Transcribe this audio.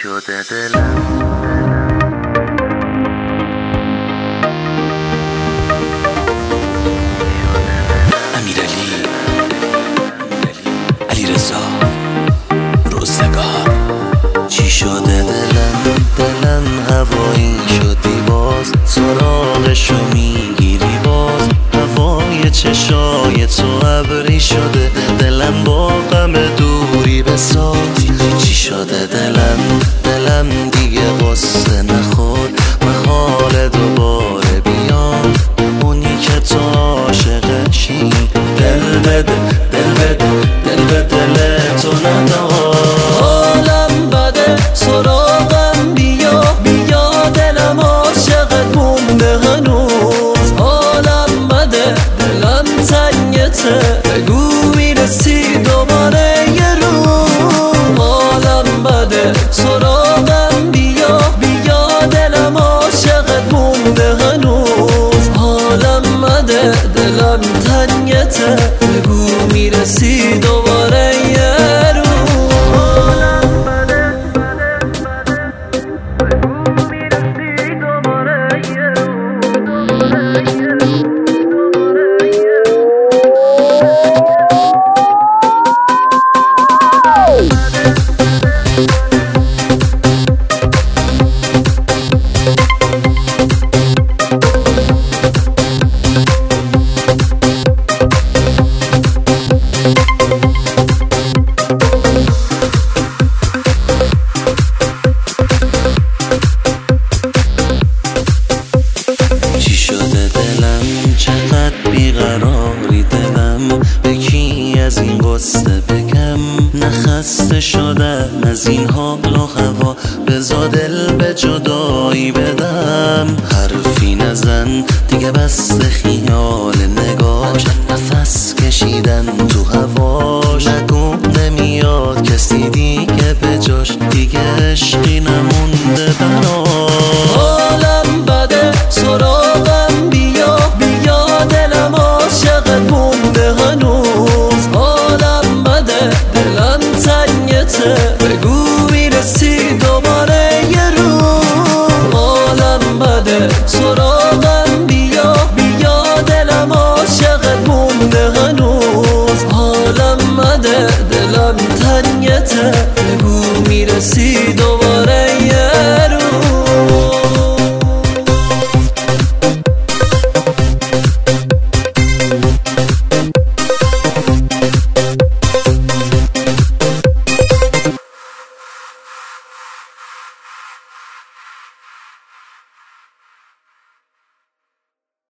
شده دلم امیرعلی علیرضا روزگار. چی شده دلم هوایی شدی باز، سراغشو میگیری باز، هوای چشای تو ابری شده، دلم با غم دوری بساز. چی شده دلم دیگه قصه نخورد، محال دوباره بیاد اونی که تو عاشقشی. دل بده دل تو ندار، حالم بده سراغم بیا دلم عاشقت مونده هنوز. حالم بده دلم تنگته، بگو میرسی دوباره یه روز. حالم بده سراغم بیا دلم عاشقت مونده هنوز. حالم بده دلم تنگته، بگو میرسی دوباره یه روز. چقدر بیقراری دلم، به کی از این قصه بگم؟ نخسته شدم از این حال و هوا، بزا دل به جدایی بدم. حرفی نزن دیگه بس خیال نگاش، نفس کشیدن تو هواش. نگو نمیاد کسی دیگه به جاش، دیگه عشقی نمونده براش. حالم بده سراغم بیا دلم عاشقت مونده هنوز. حالم بده دلم تنگته، بگو میرسی